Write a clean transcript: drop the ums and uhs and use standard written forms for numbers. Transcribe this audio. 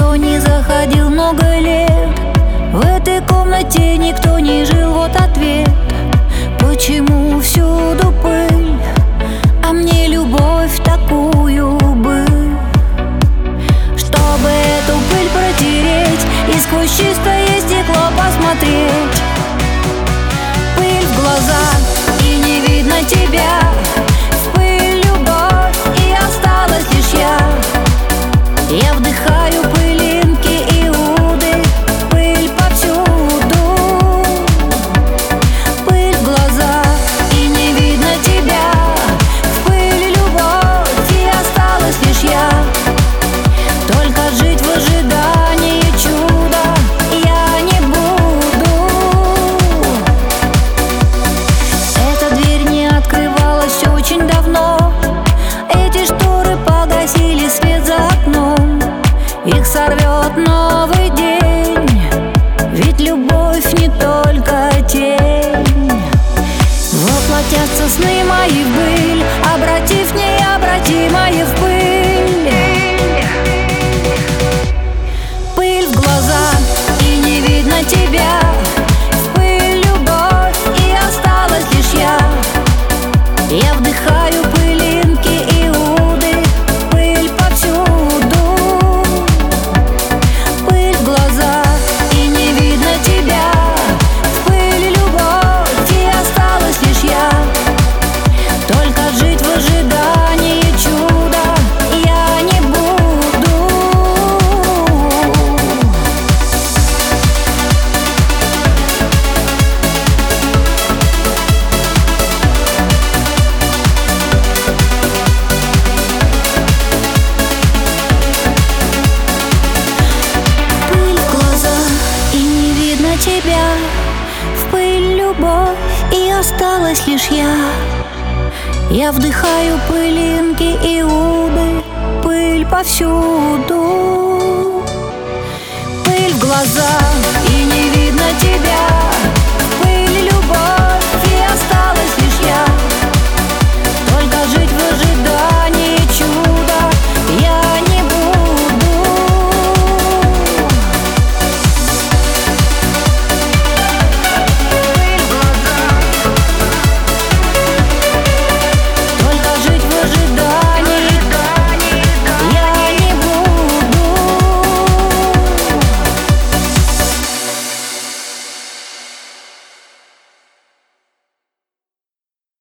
никто не заходил много лет. В этой комнате никто не жил, вот ответ. Почему всюду пыль, а мне любовь такую бы? Чтобы эту пыль протереть и сквозь чистое стекло посмотреть. Пыль в глаза, и не видно тебя. В пыль любовь, и осталась лишь я. Я вдыхаю пылинки Иуды, пыль повсюду. Пыль в глаза, и не видно тебя. В пыль любовь, и осталась лишь я. Только жить в ожидании чуда я не буду. Эта дверь не открывалась очень давно. Эти шторы погасили свет за окном. Их сорвет новый день, ведь любовь не только тень. Воплотятся сны мои в быль, обратив необратимое в пыль. Пыль в глаза, и не видно тебя. В пыль любовь, и осталась лишь я. Я вдыхаю пылинки Иуды, пыль повсюду. Пыль в глаза, и не видно тебя. В пыль любовь, и осталась лишь я. Только жить в ожидании чуда я не буду. Тебя, в пыль любовь, и осталась лишь я. Я вдыхаю пылинки Иуды, пыль повсюду. Пыль в глаза.